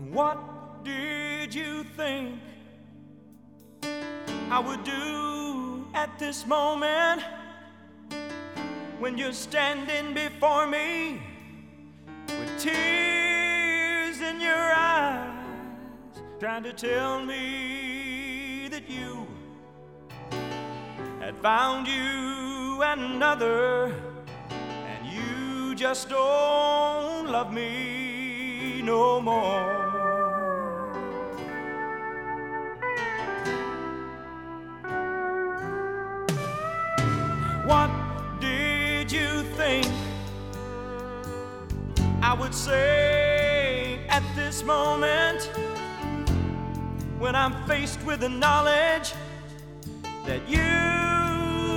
What did you think I would do at this moment when you're standing before me with tears in your eyes, trying to tell me that you had found you another and you just don't love me no more? What did you think I would say at this moment when I'm faced with the knowledge that you